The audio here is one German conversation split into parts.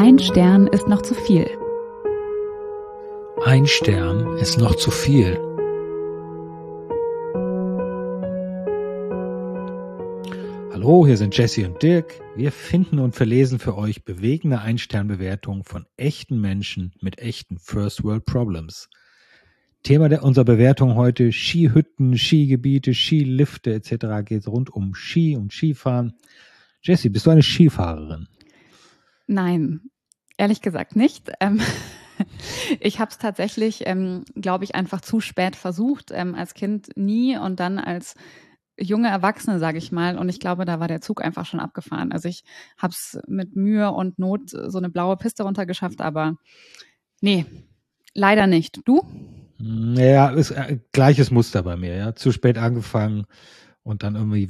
Ein Stern ist noch zu viel. Ein Stern ist noch zu viel. Hallo, hier sind Jesse und Dirk. Wir finden und verlesen für euch bewegende Ein-Stern-Bewertungen von echten Menschen mit echten First-World-Problems. Thema unserer Bewertung heute: Skihütten, Skigebiete, Skilifte etc. geht rund um Ski und Skifahren. Jessie, bist du eine Skifahrerin? Nein, ehrlich gesagt nicht. Ich habe es tatsächlich, glaube ich, einfach zu spät versucht. Als Kind nie und dann als junge Erwachsene, sage ich mal. Und ich glaube, da war der Zug einfach schon abgefahren. Also ich habe es mit Mühe und Not so eine blaue Piste runtergeschafft, aber nee, leider nicht. Du? Ja, ist gleiches Muster bei mir. Ja, zu spät angefangen und dann irgendwie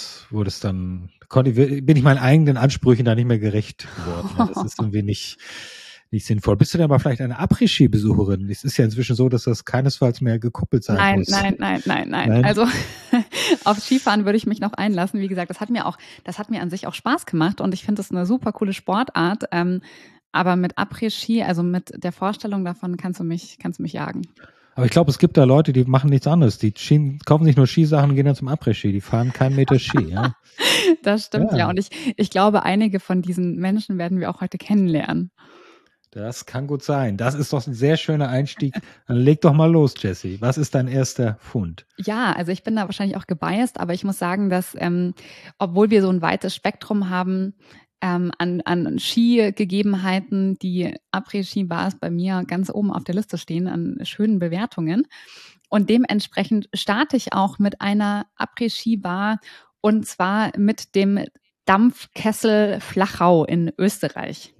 bin ich meinen eigenen Ansprüchen da nicht mehr gerecht geworden. Ja, das ist irgendwie nicht sinnvoll. Bist du denn aber vielleicht eine Après-Ski-Besucherin? Es ist ja inzwischen so, dass das keinesfalls mehr gekoppelt sein muss. Nein. Also auf Skifahren würde ich mich noch einlassen. Wie gesagt, das hat mir an sich auch Spaß gemacht und ich finde das eine super coole Sportart. Aber mit Après-Ski, also mit der Vorstellung davon, kannst du mich jagen. Aber ich glaube, es gibt da Leute, die machen nichts anderes. Die kaufen sich nur Skisachen und gehen dann zum Après-Ski. Die fahren keinen Meter Ski. Ja? Das stimmt ja. Und ich glaube, einige von diesen Menschen werden wir auch heute kennenlernen. Das kann gut sein. Das ist doch ein sehr schöner Einstieg. Dann leg doch mal los, Jessie. Was ist dein erster Fund? Ja, also ich bin da wahrscheinlich auch gebiased, aber ich muss sagen, dass obwohl wir so ein weites Spektrum haben an Skigegebenheiten, die Après-Ski-Bars bei mir ganz oben auf der Liste stehen, an schönen Bewertungen. Und dementsprechend starte ich auch mit einer Après-Ski-Bar und zwar mit dem Dampfkessel Flachau in Österreich.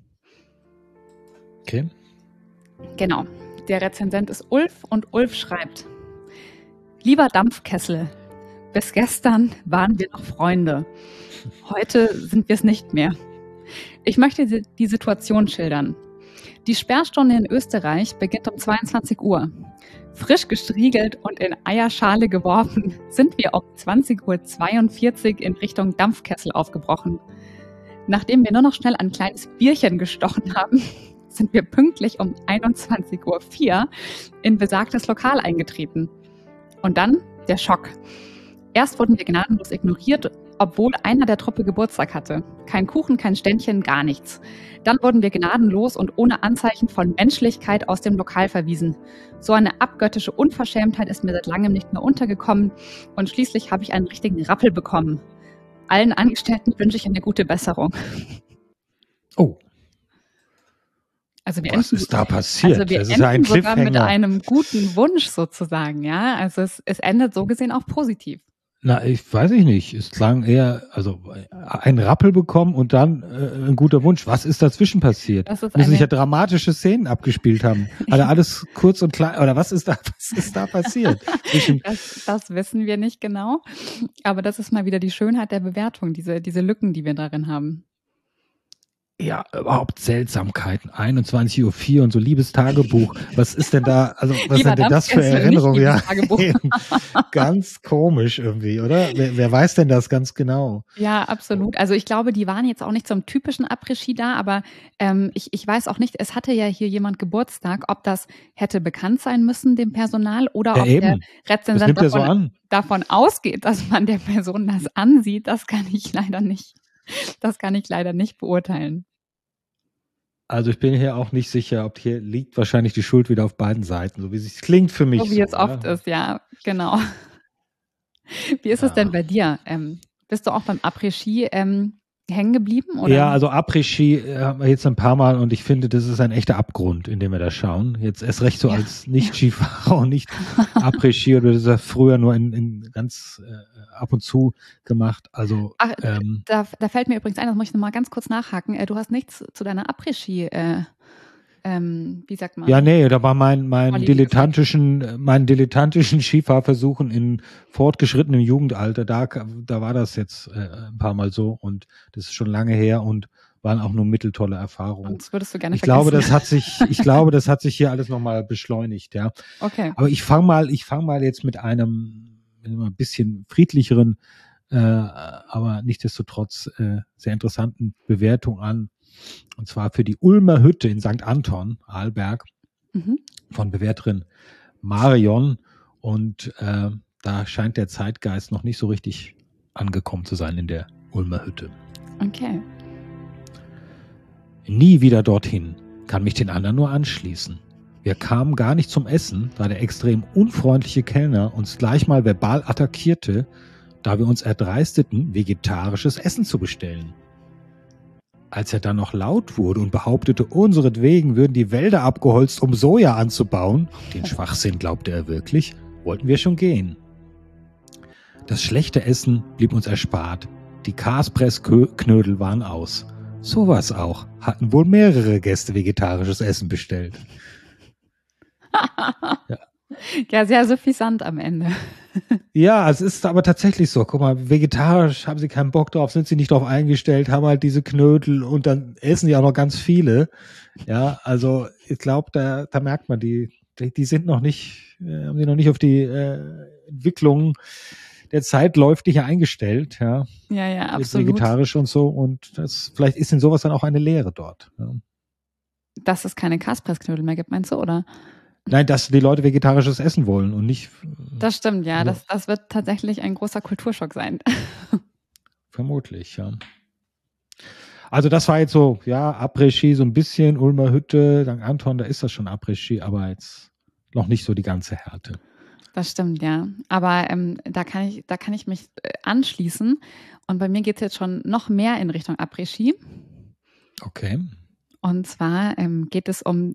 Okay. Genau. Der Rezensent ist Ulf und Ulf schreibt: Lieber Dampfkessel, bis gestern waren wir noch Freunde. Heute sind wir es nicht mehr. Ich möchte die Situation schildern. Die Sperrstunde in Österreich beginnt um 22 Uhr. Frisch gestriegelt und in Eierschale geworfen, sind wir um 20:42 Uhr in Richtung Dampfkessel aufgebrochen. Nachdem wir nur noch schnell ein kleines Bierchen gestochen haben, sind wir pünktlich um 21:04 Uhr in besagtes Lokal eingetreten. Und dann der Schock. Erst wurden wir gnadenlos ignoriert, obwohl einer der Truppe Geburtstag hatte. Kein Kuchen, kein Ständchen, gar nichts. Dann wurden wir gnadenlos und ohne Anzeichen von Menschlichkeit aus dem Lokal verwiesen. So eine abgöttische Unverschämtheit ist mir seit langem nicht mehr untergekommen und schließlich habe ich einen richtigen Rappel bekommen. Allen Angestellten wünsche ich eine gute Besserung. Oh. Also was ist da passiert? Also wir das ist ja ein sogar mit Cliffhanger. einem guten Wunsch sozusagen, ja. Also es endet so gesehen auch positiv. Na, weiß ich nicht. Es klang eher, also ein Rappel bekommen und dann ein guter Wunsch. Was ist dazwischen passiert? Müssen sich ja dramatische Szenen abgespielt haben. Also alles kurz und klein. Oder was ist da passiert? Das wissen wir nicht genau. Aber das ist mal wieder die Schönheit der Bewertung, diese Lücken, die wir darin haben. Ja, überhaupt Seltsamkeiten. 21:04 Uhr und so Liebestagebuch. Was ist denn da, also was sind denn das für Erinnerungen? Ja, ganz komisch irgendwie, oder? Wer weiß denn das ganz genau? Ja, absolut. Also ich glaube, die waren jetzt auch nicht zum typischen Après-Ski da, aber ich weiß auch nicht, es hatte ja hier jemand Geburtstag, ob das hätte bekannt sein müssen, dem Personal, oder ob der Rezensent davon ausgeht, dass man der Person das ansieht, das kann ich leider nicht beurteilen. Also ich bin hier auch nicht sicher, ob hier liegt wahrscheinlich die Schuld wieder auf beiden Seiten, so wie es klingt für mich. So wie es oft ist, ja, genau. Wie ist es denn bei dir? Bist du auch beim Après-Ski hängen geblieben? Oder? Ja, also Après-Ski haben wir jetzt ein paar Mal und ich finde, das ist ein echter Abgrund, in dem wir da schauen. Jetzt erst recht so als Nicht-Skifahrer und nicht Après-Ski, oder das ist ja früher nur in ganz ab und zu gemacht. Also da fällt mir übrigens ein, das muss ich nochmal ganz kurz nachhaken. Du hast nichts zu deiner Après-Ski, wie sagt man? Ja, nee, da war mein dilettantischen Skifahrversuchen in fortgeschrittenem Jugendalter, da war das jetzt ein paar Mal so und das ist schon lange her und waren auch nur mitteltolle Erfahrungen. Und das würdest du gerne vergessen. Ich glaube, das hat sich hier alles nochmal beschleunigt, ja. Okay. Aber ich fang mal jetzt mit einem ein bisschen friedlicheren, aber nichtsdestotrotz sehr interessanten Bewertung an. Und zwar für die Ulmer Hütte in St. Anton, Arlberg, von Bewerterin Marion. Und da scheint der Zeitgeist noch nicht so richtig angekommen zu sein in der Ulmer Hütte. Okay. Nie wieder dorthin, kann mich den anderen nur anschließen. Wir kamen gar nicht zum Essen, da der extrem unfreundliche Kellner uns gleich mal verbal attackierte, da wir uns erdreisteten, vegetarisches Essen zu bestellen. Als er dann noch laut wurde und behauptete, unseretwegen würden die Wälder abgeholzt, um Soja anzubauen, den Schwachsinn glaubte er wirklich, wollten wir schon gehen. Das schlechte Essen blieb uns erspart. Die Kaspressknödel waren aus. Sowas auch. Hatten wohl mehrere Gäste vegetarisches Essen bestellt. Ja, sehr suffisant am Ende. Ja, es ist aber tatsächlich so. Guck mal, vegetarisch haben sie keinen Bock drauf, sind sie nicht drauf eingestellt, haben halt diese Knödel und dann essen die auch noch ganz viele. Ja, also ich glaube, da merkt man, die sind noch nicht, haben sie noch nicht auf die Entwicklung der Zeit läuftig eingestellt, ja. Ja, absolut. Vegetarisch und so und vielleicht ist in sowas dann auch eine Lehre dort. Ja. Dass es keine Kaspressknödel mehr gibt, meinst du, oder? Nein, dass die Leute vegetarisches essen wollen und nicht. Das stimmt, ja. Das wird tatsächlich ein großer Kulturschock sein. Vermutlich, ja. Also das war jetzt so, ja, Après-Ski so ein bisschen, Ulmer Hütte, St. Anton, da ist das schon Après-Ski, aber jetzt noch nicht so die ganze Härte. Das stimmt, ja. Aber da kann ich mich anschließen. Und bei mir geht es jetzt schon noch mehr in Richtung Après-Ski. Okay. Und zwar geht es um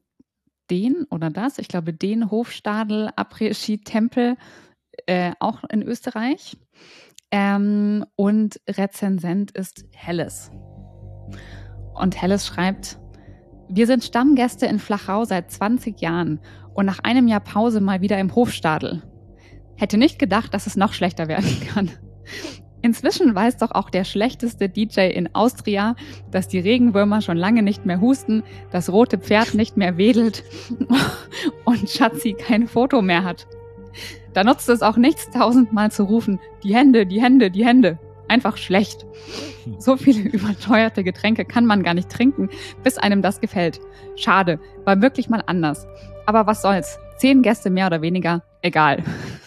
den Hofstadel Après-Ski-Tempel, auch in Österreich. Und Rezensent ist Helles. Und Helles schreibt: Wir sind Stammgäste in Flachau seit 20 Jahren und nach einem Jahr Pause mal wieder im Hofstadel. Hätte nicht gedacht, dass es noch schlechter werden kann. Inzwischen weiß doch auch der schlechteste DJ in Austria, dass die Regenwürmer schon lange nicht mehr husten, das rote Pferd nicht mehr wedelt und Schatzi kein Foto mehr hat. Da nutzt es auch nichts, 1000-mal zu rufen, die Hände, die Hände, die Hände. Einfach schlecht. So viele überteuerte Getränke kann man gar nicht trinken, bis einem das gefällt. Schade, war wirklich mal anders. Aber was soll's? 10 Gäste mehr oder weniger, egal.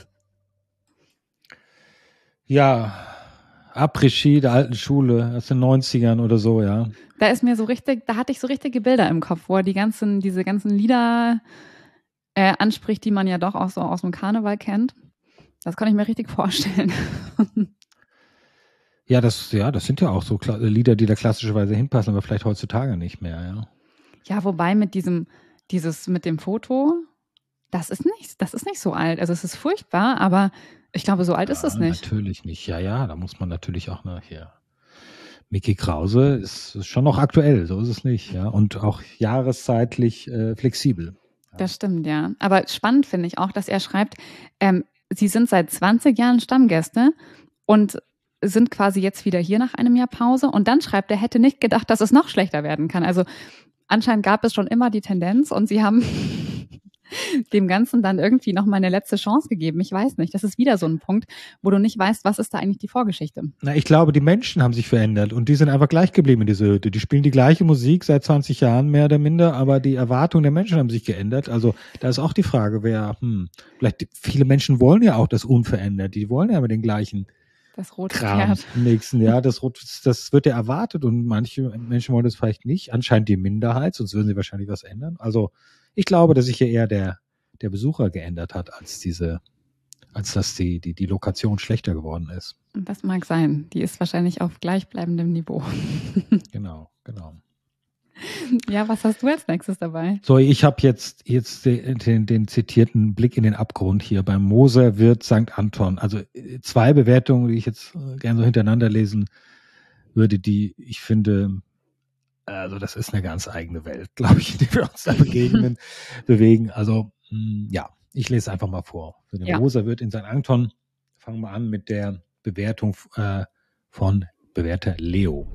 Ja, Après-Ski der alten Schule aus den 90ern oder so, ja. Da hatte ich so richtige Bilder im Kopf, wo er diese ganzen Lieder anspricht, die man ja doch auch so aus dem Karneval kennt. Das kann ich mir richtig vorstellen. Ja, das sind ja auch so Lieder, die da klassischerweise hinpassen, aber vielleicht heutzutage nicht mehr, ja. Ja, wobei mit mit dem Foto, das ist nicht so alt. Also es ist furchtbar, aber ich glaube, so alt ist es nicht. Natürlich nicht. Ja, da muss man natürlich auch hier. Micky Krause ist schon noch aktuell, so ist es nicht, ja. Und auch jahreszeitlich flexibel. Ja. Das stimmt, ja. Aber spannend finde ich auch, dass er schreibt, sie sind seit 20 Jahren Stammgäste und sind quasi jetzt wieder hier nach einem Jahr Pause. Und dann schreibt er, hätte nicht gedacht, dass es noch schlechter werden kann. Also anscheinend gab es schon immer die Tendenz und sie haben dem Ganzen dann irgendwie noch mal eine letzte Chance gegeben. Ich weiß nicht. Das ist wieder so ein Punkt, wo du nicht weißt, was ist da eigentlich die Vorgeschichte. Na, ich glaube, die Menschen haben sich verändert und die sind einfach gleich geblieben in dieser Hütte. Die spielen die gleiche Musik seit 20 Jahren, mehr oder minder, aber die Erwartungen der Menschen haben sich geändert. Also da ist auch die Frage, vielleicht viele Menschen wollen ja auch das unverändert. Die wollen ja immer den gleichen das rote Kram Pferd im nächsten Jahr. Das wird ja erwartet und manche Menschen wollen das vielleicht nicht. Anscheinend die Minderheit, sonst würden sie wahrscheinlich was ändern. Also ich glaube, dass sich hier eher der Besucher geändert hat, als dass die Lokation schlechter geworden ist. Das mag sein. Die ist wahrscheinlich auf gleichbleibendem Niveau. Genau. Ja, was hast du als nächstes dabei? So, ich habe jetzt den zitierten Blick in den Abgrund hier beim Moserwirt St. Anton. Also 2 Bewertungen, die ich jetzt gerne so hintereinander lesen würde, die ich finde, also das ist eine ganz eigene Welt, glaube ich, in die wir uns da bewegen. Also ja, ich lese einfach mal vor. Für den Moserwirt in St. Anton fangen wir an mit der Bewertung von Bewerter Leo.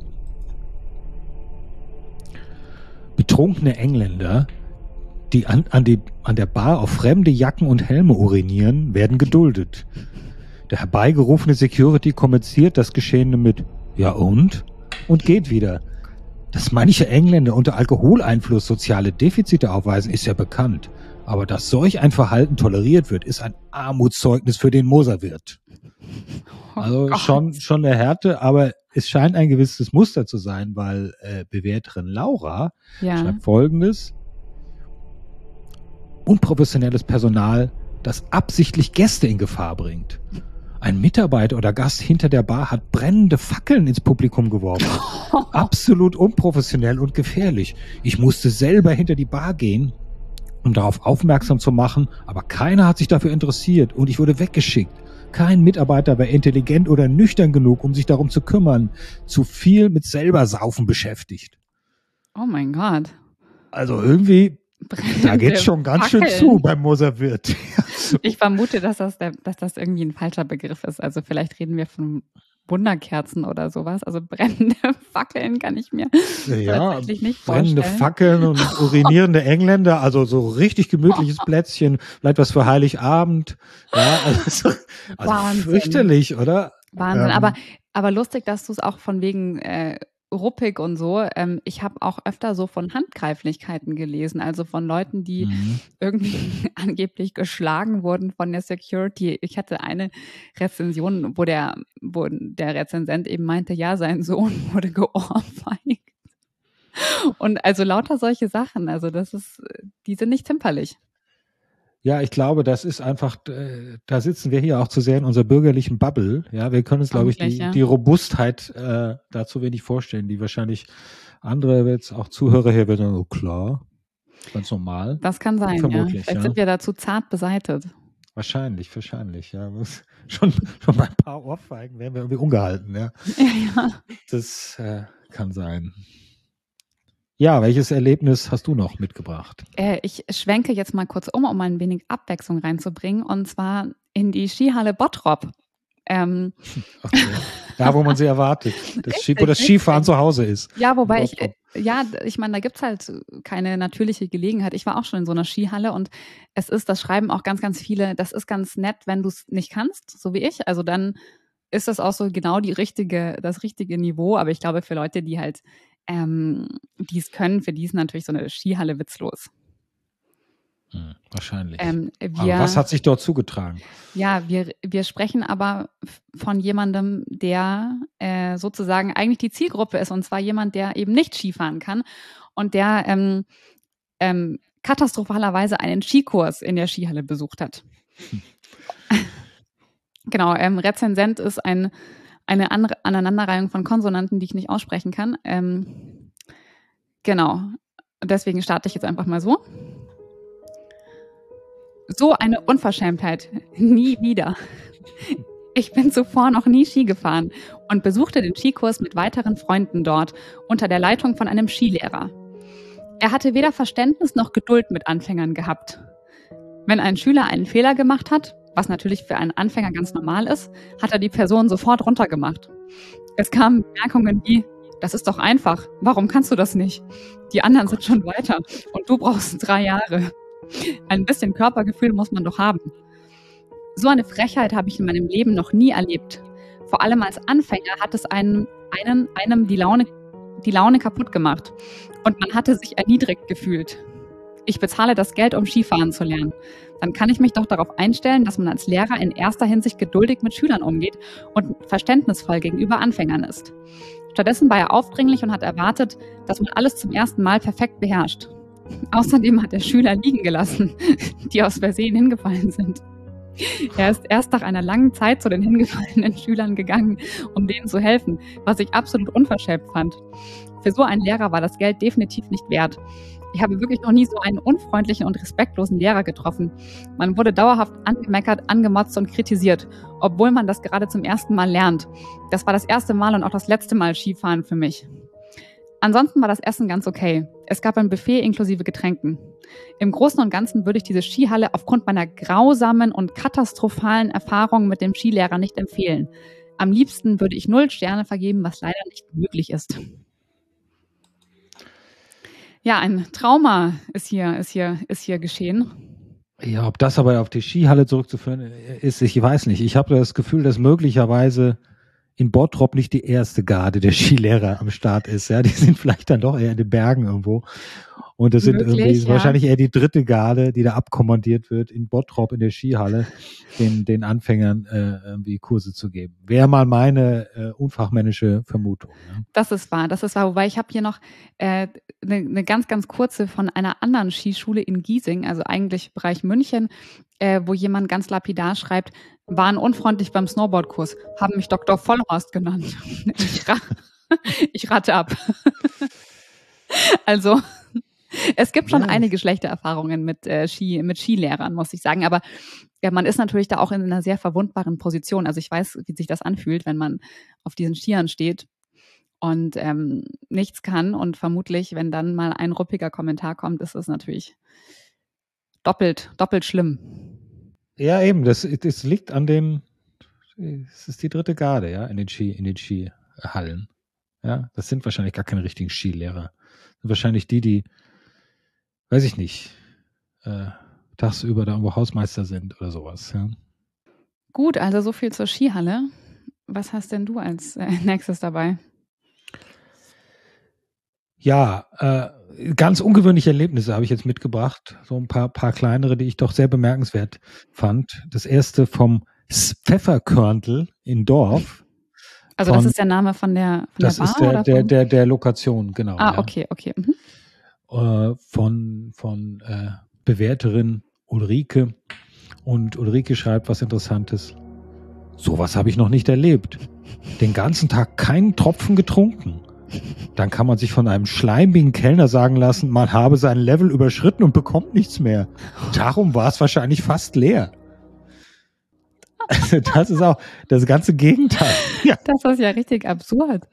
Betrunkene Engländer, die an der Bar auf fremde Jacken und Helme urinieren, werden geduldet. Der herbeigerufene Security kommentiert das Geschehene mit „Ja und?" und geht wieder. Dass manche Engländer unter Alkoholeinfluss soziale Defizite aufweisen, ist ja bekannt. Aber dass solch ein Verhalten toleriert wird, ist ein Armutszeugnis für den Moserwirt. Also schon eine Härte, aber es scheint ein gewisses Muster zu sein, weil Bewerterin Laura schreibt Folgendes: Unprofessionelles Personal, das absichtlich Gäste in Gefahr bringt. Ein Mitarbeiter oder Gast hinter der Bar hat brennende Fackeln ins Publikum geworfen. Absolut unprofessionell und gefährlich. Ich musste selber hinter die Bar gehen, um darauf aufmerksam zu machen, aber keiner hat sich dafür interessiert und ich wurde weggeschickt. Kein Mitarbeiter war intelligent oder nüchtern genug, um sich darum zu kümmern. Zu viel mit selber Saufen beschäftigt. Oh mein Gott. Also irgendwie, da geht's schon ganz schön zu beim Moserwirt. Ich vermute, dass das irgendwie ein falscher Begriff ist. Also vielleicht reden wir von Wunderkerzen oder sowas. Also brennende Fackeln kann ich mir tatsächlich nicht vorstellen. Brennende Fackeln und urinierende Engländer, also so richtig gemütliches Plätzchen, vielleicht was für Heiligabend. Ja, also fürchterlich, oder? Wahnsinn, aber lustig, dass du es auch von wegen ruppig und so. Ich habe auch öfter so von Handgreiflichkeiten gelesen, also von Leuten, die irgendwie angeblich geschlagen wurden von der Security. Ich hatte eine Rezension, wo der Rezensent eben meinte, ja, sein Sohn wurde geohrfeigt. Und also lauter solche Sachen, also die sind nicht zimperlich. Ja, ich glaube, das ist einfach, da sitzen wir hier auch zu sehr in unserer bürgerlichen Bubble. Ja, wir können uns, glaube ich, die Robustheit dazu wenig vorstellen, die wahrscheinlich andere jetzt auch Zuhörer hier werden, oh klar, ganz normal. Das kann sein, vermutlich, Vielleicht sind wir dazu zart beseitet. Wahrscheinlich, ja. Schon bei ein paar Ohrfeigen werden wir irgendwie ungehalten, ja. Ja. Das kann sein. Ja, welches Erlebnis hast du noch mitgebracht? Ich schwenke jetzt mal kurz um ein wenig Abwechslung reinzubringen, und zwar in die Skihalle Bottrop. Okay. Da, wo man sie erwartet, wo das Skifahren zu Hause ist. Ja, wobei ich meine, da gibt's halt keine natürliche Gelegenheit. Ich war auch schon in so einer Skihalle und das schreiben auch ganz, ganz viele, das ist ganz nett, wenn du es nicht kannst, so wie ich. Also dann ist das auch so genau das richtige Niveau. Aber ich glaube, für Leute, die halt die es können, für die ist natürlich so eine Skihalle witzlos. Wahrscheinlich. Aber was hat sich dort zugetragen? Ja, wir sprechen aber von jemandem, der sozusagen eigentlich die Zielgruppe ist, und zwar jemand, der eben nicht Skifahren kann und der katastrophalerweise einen Skikurs in der Skihalle besucht hat. Genau, Rezensent ist eine Aneinanderreihung von Konsonanten, die ich nicht aussprechen kann. Genau. Deswegen starte ich jetzt einfach mal so. So eine Unverschämtheit. Nie wieder. Ich bin zuvor noch nie Ski gefahren und besuchte den Skikurs mit weiteren Freunden dort unter der Leitung von einem Skilehrer. Er hatte weder Verständnis noch Geduld mit Anfängern gehabt. Wenn ein Schüler einen Fehler gemacht hat, was natürlich für einen Anfänger ganz normal ist, hat er die Person sofort runtergemacht. Es kamen Bemerkungen wie, das ist doch einfach, warum kannst du das nicht? Die anderen sind schon weiter und du brauchst 3 Jahre. Ein bisschen Körpergefühl muss man doch haben. So eine Frechheit habe ich in meinem Leben noch nie erlebt. Vor allem als Anfänger hat es einem die Laune kaputt gemacht und man hatte sich erniedrigt gefühlt. Ich bezahle das Geld, um Skifahren zu lernen. Dann kann ich mich doch darauf einstellen, dass man als Lehrer in erster Hinsicht geduldig mit Schülern umgeht und verständnisvoll gegenüber Anfängern ist. Stattdessen war er aufdringlich und hat erwartet, dass man alles zum ersten Mal perfekt beherrscht. Außerdem hat er Schüler liegen gelassen, die aus Versehen hingefallen sind. Er ist erst nach einer langen Zeit zu den hingefallenen Schülern gegangen, um denen zu helfen, was ich absolut unverschämt fand. Für so einen Lehrer war das Geld definitiv nicht wert. Ich habe wirklich noch nie so einen unfreundlichen und respektlosen Lehrer getroffen. Man wurde dauerhaft angemeckert, angemotzt und kritisiert, obwohl man das gerade zum ersten Mal lernt. Das war das erste Mal und auch das letzte Mal Skifahren für mich. Ansonsten war das Essen ganz okay. Es gab ein Buffet inklusive Getränken. Im Großen und Ganzen würde ich diese Skihalle aufgrund meiner grausamen und katastrophalen Erfahrungen mit dem Skilehrer nicht empfehlen. Am liebsten würde ich 0 Sterne vergeben, was leider nicht möglich ist. Ja, ein Trauma ist hier geschehen. Ja, ob das aber auf die Skihalle zurückzuführen ist, ich weiß nicht. Ich habe das Gefühl, dass möglicherweise in Bottrop nicht die erste Garde der Skilehrer am Start ist. Ja, die sind vielleicht dann doch eher in den Bergen irgendwo. Und das sind Möglich, wahrscheinlich eher die dritte Garde, die da abkommandiert wird, in Bottrop in der Skihalle, den Anfängern irgendwie Kurse zu geben. Wäre mal meine unfachmännische Vermutung. Ja. Das ist wahr. Wobei ich habe hier noch eine ganz, ganz kurze von einer anderen Skischule in Giesing, also eigentlich Bereich München, wo jemand ganz lapidar schreibt, waren unfreundlich beim Snowboardkurs, haben mich Dr. Vollhorst genannt. Ich rate ab. Also es gibt schon einige schlechte Erfahrungen mit Skilehrern, muss ich sagen. Aber man ist natürlich da auch in einer sehr verwundbaren Position. Also ich weiß, wie sich das anfühlt, wenn man auf diesen Skiern steht und nichts kann. Und vermutlich, wenn dann mal ein ruppiger Kommentar kommt, ist es natürlich doppelt schlimm. Ja, eben. Das liegt an es ist die dritte Garde, ja, in den Skihallen. Ja, das sind wahrscheinlich gar keine richtigen Skilehrer. Das sind wahrscheinlich die, weiß ich nicht, tagsüber da irgendwo Hausmeister sind oder sowas. Ja. Gut, also so viel zur Skihalle. Was hast denn du als nächstes dabei? Ja, ganz ungewöhnliche Erlebnisse habe ich jetzt mitgebracht. So ein paar kleinere, die ich doch sehr bemerkenswert fand. Das erste vom Pfefferkörntel in Dorf. Also das ist der Name von der Bar? Das ist der Lokation, genau. Ah, okay. Mhm. Von Bewerterin Ulrike. Und Ulrike schreibt was Interessantes. Sowas habe ich noch nicht erlebt. Den ganzen Tag keinen Tropfen getrunken. Dann kann man sich von einem schleimigen Kellner sagen lassen, man habe sein Level überschritten und bekommt nichts mehr. Darum war es wahrscheinlich fast leer. Also das ist auch das ganze Gegenteil. Ja. Das ist ja richtig absurd.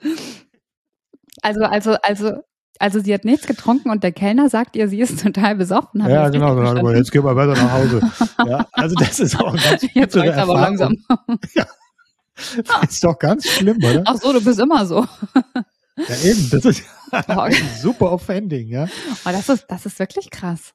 Also sie hat nichts getrunken und der Kellner sagt ihr, sie ist total besoffen. Ja, genau. Jetzt gehen wir weiter nach Hause. Ja, also das ist auch ein ganz Jetzt reicht's aber langsam. Ja. Das ist doch ganz schlimm, oder? Ach so, du bist immer so. Ja, eben. Das ist super offending, ja. Oh, das ist wirklich krass.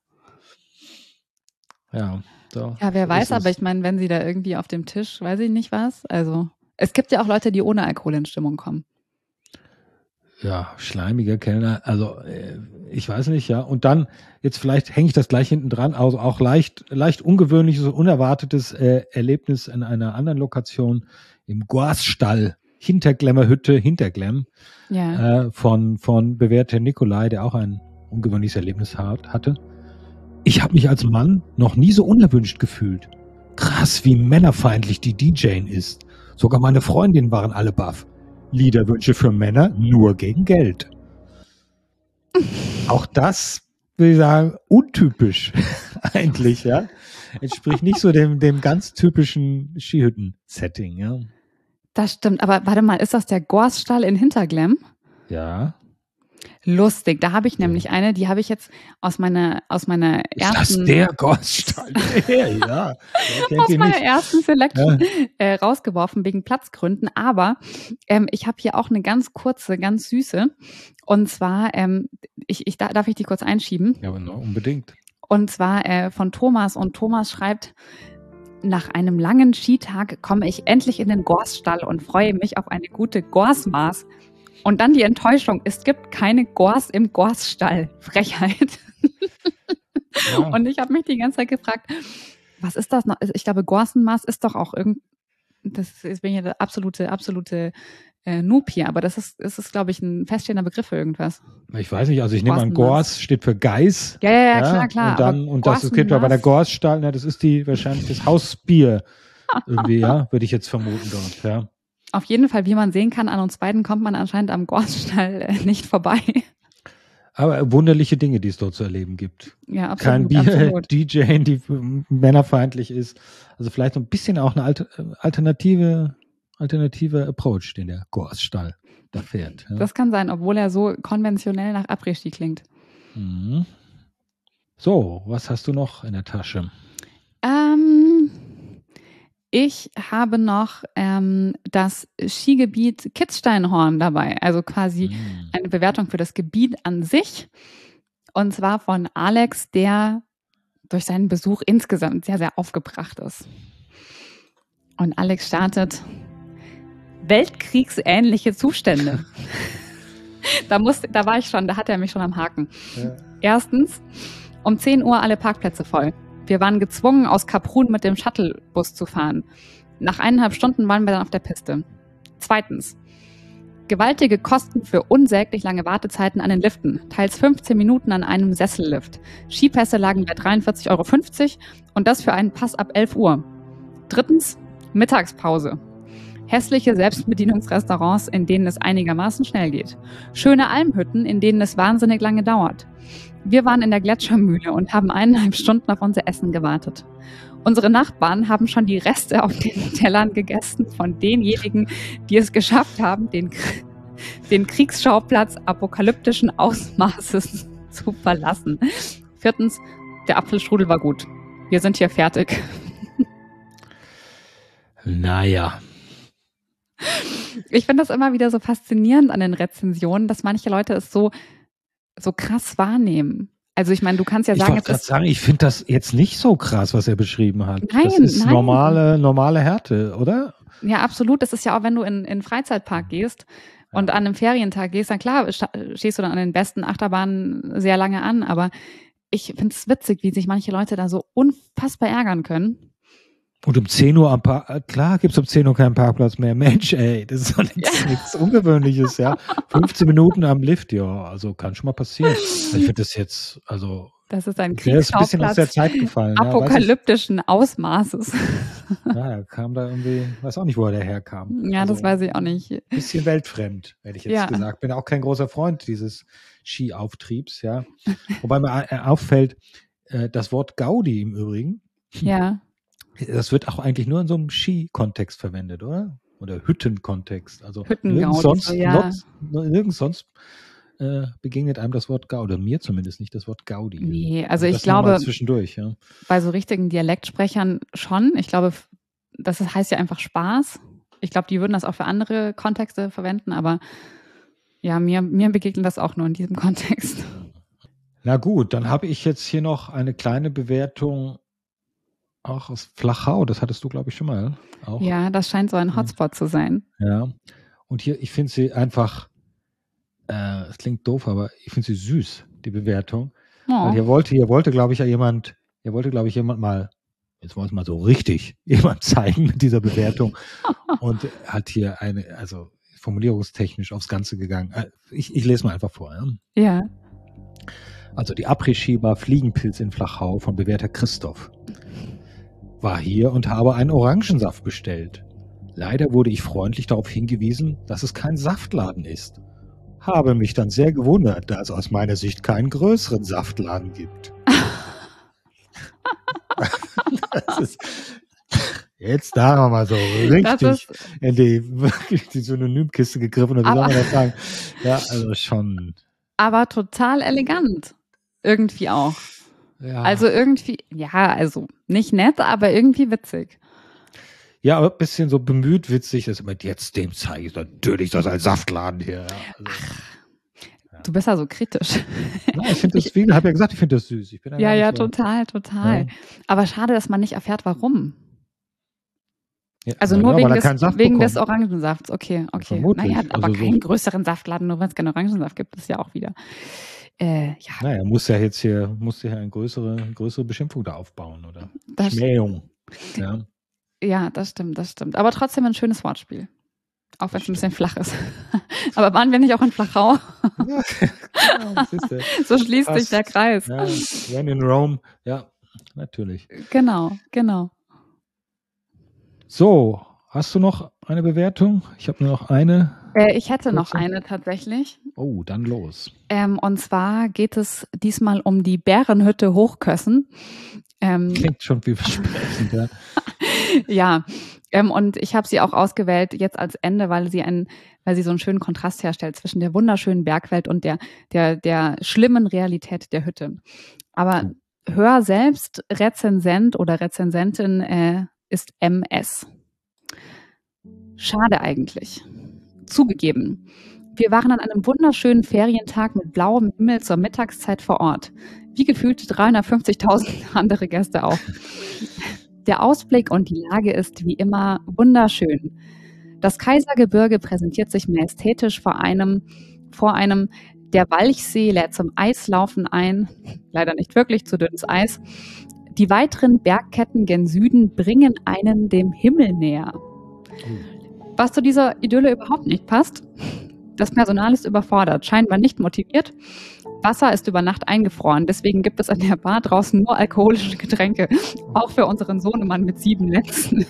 Ja. So, ja, wer weiß, aber ich meine, wenn sie da irgendwie auf dem Tisch, weiß ich nicht was. Also, es gibt ja auch Leute, die ohne Alkohol in Stimmung kommen. Ja, schleimiger Kellner, also ich weiß nicht, ja. Und dann, jetzt vielleicht hänge ich das gleich hinten dran, also auch leicht ungewöhnliches, unerwartetes Erlebnis in einer anderen Lokation im Gorsstall, Hinterglemmer-Hütte, Hinterglemm, ja. von bewährter Nikolai, der auch ein ungewöhnliches Erlebnis hatte. Ich habe mich als Mann noch nie so unerwünscht gefühlt. Krass, wie männerfeindlich die DJin ist. Sogar meine Freundinnen waren alle baff. Liederwünsche für Männer nur gegen Geld. Auch das, würde ich sagen, untypisch eigentlich, ja. Entspricht nicht so dem ganz typischen Skihütten-Setting, ja. Das stimmt, aber warte mal, ist das der Gorsstall in Hinterglemm? Ja. Lustig, da habe ich nämlich eine, die habe ich jetzt aus meiner ersten... Ist das der Gorsstall? Ja. Aus meiner ersten Selection rausgeworfen, wegen Platzgründen, aber ich habe hier auch eine ganz kurze, ganz süße, und zwar, darf ich die kurz einschieben? Ja, aber unbedingt. Und zwar von Thomas, und Thomas schreibt: Nach einem langen Skitag komme ich endlich in den Gorsstall und freue mich auf eine gute Gorsmaß. Und dann die Enttäuschung, es gibt keine Gors im Gorsstall. Frechheit. Ja. Und ich habe mich die ganze Zeit gefragt, was ist das noch? Ich glaube, Gorsenmaß ist doch auch jetzt bin ich ja der absolute Noob hier, aber das ist, glaube ich, ein feststehender Begriff für irgendwas. Ich weiß nicht, also ich nehme an, Gors steht für Geiß. Ja, klar. Und das gibt bei der Gorsstall, das ist wahrscheinlich das Hausbier. Irgendwie, ja, würde ich jetzt vermuten dort, ja. Auf jeden Fall, wie man sehen kann, an uns beiden kommt man anscheinend am Gorsstall nicht vorbei. Aber wunderliche Dinge, die es dort zu erleben gibt. Ja, absolut. Kein Bier-DJ, die männerfeindlich ist. Also vielleicht ein bisschen auch eine alternative Approach, den der Gorsstall da fährt. Ja. Das kann sein, obwohl er so konventionell nach Après-Ski klingt. Mhm. So, was hast du noch in der Tasche? Ich habe noch das Skigebiet Kitzsteinhorn dabei, also quasi eine Bewertung für das Gebiet an sich, und zwar von Alex, der durch seinen Besuch insgesamt sehr, sehr aufgebracht ist. Und Alex startet: weltkriegsähnliche Zustände. Da war ich schon, da hat er mich schon am Haken. Ja. Erstens, um 10 Uhr alle Parkplätze voll. Wir waren gezwungen, aus Kaprun mit dem Shuttlebus zu fahren. Nach 1,5 Stunden waren wir dann auf der Piste. Zweitens, gewaltige Kosten für unsäglich lange Wartezeiten an den Liften. Teils 15 Minuten an einem Sessellift. Skipässe lagen bei 43,50 € und das für einen Pass ab 11 Uhr. Drittens, Mittagspause. Hässliche Selbstbedienungsrestaurants, in denen es einigermaßen schnell geht. Schöne Almhütten, in denen es wahnsinnig lange dauert. Wir waren in der Gletschermühle und haben 1,5 Stunden auf unser Essen gewartet. Unsere Nachbarn haben schon die Reste auf den Tellern gegessen von denjenigen, die es geschafft haben, den Kriegsschauplatz apokalyptischen Ausmaßes zu verlassen. Viertens, der Apfelstrudel war gut. Wir sind hier fertig. Naja. Ich finde das immer wieder so faszinierend an den Rezensionen, dass manche Leute es so krass wahrnehmen. Also ich meine, du kannst ja sagen, ich finde das jetzt nicht so krass, was er beschrieben hat. Nein, das ist normale Härte, oder? Ja, absolut. Das ist ja auch, wenn du in einen Freizeitpark gehst und an einem Ferientag gehst, dann klar, stehst du dann an den besten Achterbahnen sehr lange an. Aber ich finde es witzig, wie sich manche Leute da so unfassbar ärgern können. Und um 10 Uhr klar gibt es um 10 Uhr keinen Parkplatz mehr. Mensch, ey, das ist doch nichts Ungewöhnliches, ja. 15 Minuten am Lift, ja, also kann schon mal passieren. Ich finde das jetzt, also. Das ist ein Kriegsschauplatz ein bisschen aus der Zeit gefallen. Apokalyptischen Ausmaßes. Ja, er kam da irgendwie, weiß auch nicht, wo er daherkam. Ja, also, das weiß ich auch nicht. Bisschen weltfremd, hätte ich jetzt gesagt. Bin auch kein großer Freund dieses Skiauftriebs, ja. Wobei mir auffällt, das Wort Gaudi im Übrigen. Ja. Das wird auch eigentlich nur in so einem Ski-Kontext verwendet, oder? Oder Hütten-Kontext. Also nirgends sonst begegnet einem das Wort Gaudi. Mir zumindest nicht das Wort Gaudi. Nee, also ich glaube, zwischendurch, ja. Bei so richtigen Dialektsprechern schon. Ich glaube, das heißt ja einfach Spaß. Ich glaube, die würden das auch für andere Kontexte verwenden, aber ja, mir begegnet das auch nur in diesem Kontext. Na gut, dann habe ich jetzt hier noch eine kleine Bewertung auch aus Flachau, das hattest du, glaube ich, schon mal. Auch. Ja, das scheint so ein Hotspot zu sein. Ja, und hier, ich finde sie einfach, es klingt doof, aber ich finde sie süß, die Bewertung. Oh. Weil hier wollte, glaube ich, jemand mal, jetzt wollte mal so richtig jemand zeigen mit dieser Bewertung und hat hier also formulierungstechnisch aufs Ganze gegangen. Ich lese mal einfach vor. Ja. Also die Après-Ski-Bar Fliegenpilz in Flachau von Bewerter Christoph. War hier und habe einen Orangensaft bestellt. Leider wurde ich freundlich darauf hingewiesen, dass es kein Saftladen ist. Habe mich dann sehr gewundert, da es aus meiner Sicht keinen größeren Saftladen gibt. Das ist, jetzt da haben wir mal so richtig in die Synonymkiste gegriffen und wie soll man das sagen? Ja, also schon. Aber total elegant. Irgendwie auch. Ja. Also irgendwie, also nicht nett, aber irgendwie witzig. Ja, aber ein bisschen so bemüht witzig ist immer, jetzt dem zeige ich natürlich das als Saftladen hier. Ja, du bist ja so kritisch. Ja, ich finde das, ich habe ja gesagt, ich finde das süß. Total. Ja. Aber schade, dass man nicht erfährt, warum. Ja, also nur wegen des Orangensafts. Okay. Naja, aber also keinen größeren Saftladen, nur wenn es keinen Orangensaft gibt, ist ja auch wieder. Naja, muss ja eine größere Beschimpfung da aufbauen, oder? Schmähung. Ja, das stimmt. Aber trotzdem ein schönes Wortspiel. Auch wenn es ein bisschen flach ist. Aber waren wir nicht auch in Flachau? Ja, so schließt sich der Kreis. Ja, when in Rome. Ja, natürlich. Genau. So, hast du noch eine Bewertung? Ich habe nur noch eine. Ich hätte noch eine tatsächlich. Oh, dann los. Und zwar geht es diesmal um die Bärenhütte Hochkössen. Klingt schon vielversprechend, ja. Ja, und ich habe sie auch ausgewählt jetzt als Ende, weil sie so einen schönen Kontrast herstellt zwischen der wunderschönen Bergwelt und der schlimmen Realität der Hütte. Aber hör selbst, Rezensent oder Rezensentin ist MS. Schade eigentlich. Zugegeben. Wir waren an einem wunderschönen Ferientag mit blauem Himmel zur Mittagszeit vor Ort. Wie gefühlt 350.000 andere Gäste auch. Der Ausblick und die Lage ist wie immer wunderschön. Das Kaisergebirge präsentiert sich majestätisch vor einem. Der Walchsee lädt zum Eislaufen ein, leider nicht wirklich zu dünnes Eis. Die weiteren Bergketten gen Süden bringen einen dem Himmel näher. Was zu dieser Idylle überhaupt nicht passt: Das Personal ist überfordert, scheinbar nicht motiviert. Wasser ist über Nacht eingefroren, deswegen gibt es an der Bar draußen nur alkoholische Getränke, auch für unseren Sohnemann mit 7 Netzen.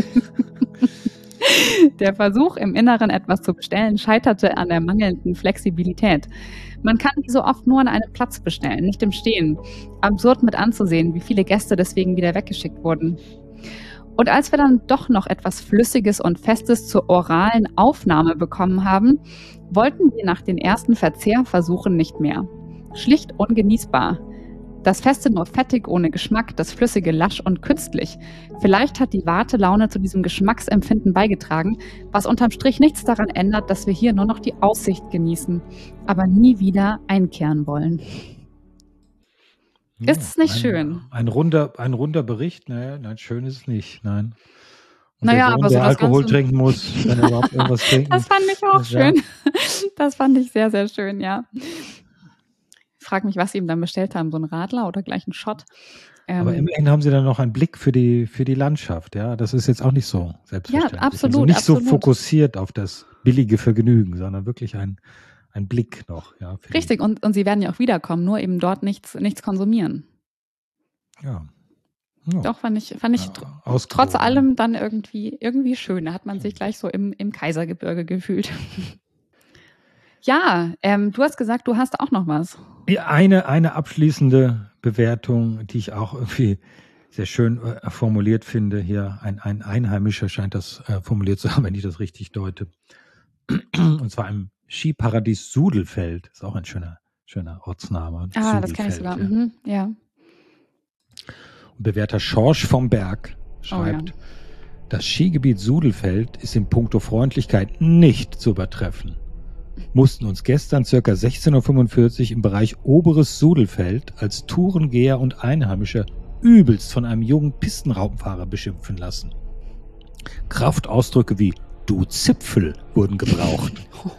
Der Versuch, im Inneren etwas zu bestellen, scheiterte an der mangelnden Flexibilität. Man kann wie so oft nur an einem Platz bestellen, nicht im Stehen. Absurd mit anzusehen, wie viele Gäste deswegen wieder weggeschickt wurden. Und als wir dann doch noch etwas Flüssiges und Festes zur oralen Aufnahme bekommen haben, wollten wir nach den ersten Verzehrversuchen nicht mehr. Schlicht ungenießbar. Das Feste nur fettig, ohne Geschmack, das Flüssige lasch und künstlich. Vielleicht hat die Wartelaune zu diesem Geschmacksempfinden beigetragen, was unterm Strich nichts daran ändert, dass wir hier nur noch die Aussicht genießen, aber nie wieder einkehren wollen. Ist es nicht schön? Ein runder Bericht? Naja, nein, schön ist es nicht, nein. Und naja, der Sohn, aber so der das Alkohol Ganze trinken muss, wenn er überhaupt irgendwas trinkt. Das fand ich auch schön. Das fand ich sehr, sehr schön, ja. Ich frage mich, was sie ihm dann bestellt haben, so ein Radler oder gleich ein Shot. Aber immerhin haben sie dann noch einen Blick für die Landschaft, ja. Das ist jetzt auch nicht so selbstverständlich. Ja, absolut. Also nicht absolut. so fokussiert auf das billige Vergnügen, sondern wirklich ein Blick noch, ja. Richtig, und sie werden ja auch wiederkommen, nur eben dort nichts konsumieren. Ja. Doch, fand ich trotz allem dann irgendwie schön. Da hat man sich gleich so im Kaisergebirge gefühlt. Ja, du hast gesagt, du hast auch noch was. Ja, eine abschließende Bewertung, die ich auch irgendwie sehr schön formuliert finde. Hier ein Einheimischer scheint das formuliert zu haben, wenn ich das richtig deute. Und zwar im Skiparadies Sudelfeld. Ist auch ein schöner Ortsname. Sudelfeld, das kenne ich sogar. Ja. Ja. Bewerter Schorsch vom Berg schreibt, Das Skigebiet Sudelfeld ist in puncto Freundlichkeit nicht zu übertreffen. Mussten uns gestern ca. 16:45 Uhr im Bereich Oberes Sudelfeld als Tourengeher und Einheimischer übelst von einem jungen Pistenraupenfahrer beschimpfen lassen. Kraftausdrücke wie "Du Zipfel" wurden gebraucht.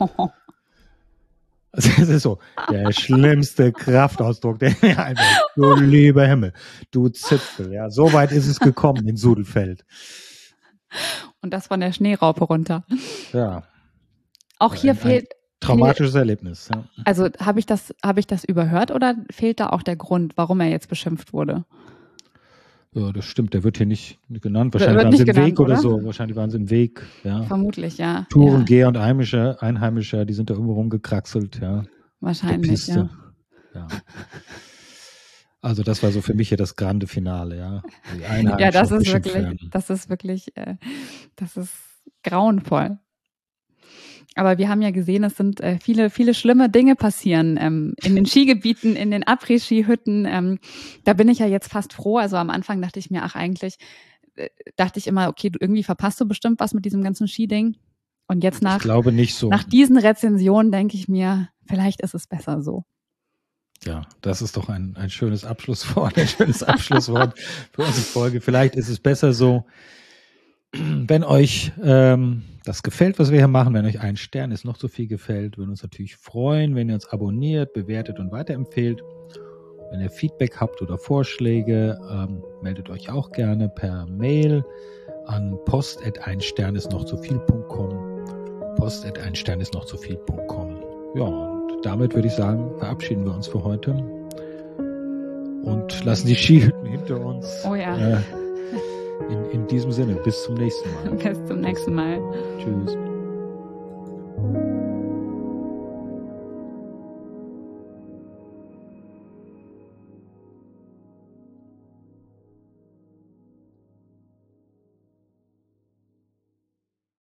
Also das ist so der schlimmste Kraftausdruck, der mir einfällt. Du lieber Himmel, du Zipfel. Ja, so weit ist es gekommen in Sudelfeld. Und das von der Schneeraupe runter. Ja. Auch hier fehlt... Traumatisches Erlebnis. Ja. Also habe ich das überhört oder fehlt da auch der Grund, warum er jetzt beschimpft wurde? Ja, das stimmt, der wird hier nicht genannt. Wahrscheinlich waren sie im Weg oder so. Wahrscheinlich waren sie im Weg. Ja. Vermutlich, ja. Tourengeher und Einheimischer, die sind da irgendwo rumgekraxelt. Ja. Wahrscheinlich, ja. Also das war so für mich hier das grande Finale. Ja, ja, das ist wirklich grauenvoll. Aber wir haben ja gesehen, es sind viele, viele schlimme Dinge passieren in den Skigebieten, in den Après-Ski-Hütten. Da bin ich ja jetzt fast froh. Also am Anfang dachte ich mir, dachte ich immer, okay, irgendwie verpasst du bestimmt was mit diesem ganzen Skiding. Und jetzt ich glaube nicht so. Nach diesen Rezensionen denke ich mir, vielleicht ist es besser so. Ja, das ist doch ein schönes Abschlusswort, für unsere Folge. Vielleicht ist es besser so. Wenn euch das gefällt, was wir hier machen, wenn euch ein Stern ist noch so viel gefällt, würden uns natürlich freuen, wenn ihr uns abonniert, bewertet und weiterempfehlt. Wenn ihr Feedback habt oder Vorschläge, meldet euch auch gerne per Mail an post@einsternisnochzuviel.com. post@einsternisnochzuviel.com. Ja, und damit würde ich sagen, verabschieden wir uns für heute und lassen die Skihütten hinter uns. Oh ja. In diesem Sinne, bis zum nächsten Mal. Bis zum nächsten Mal. Tschüss.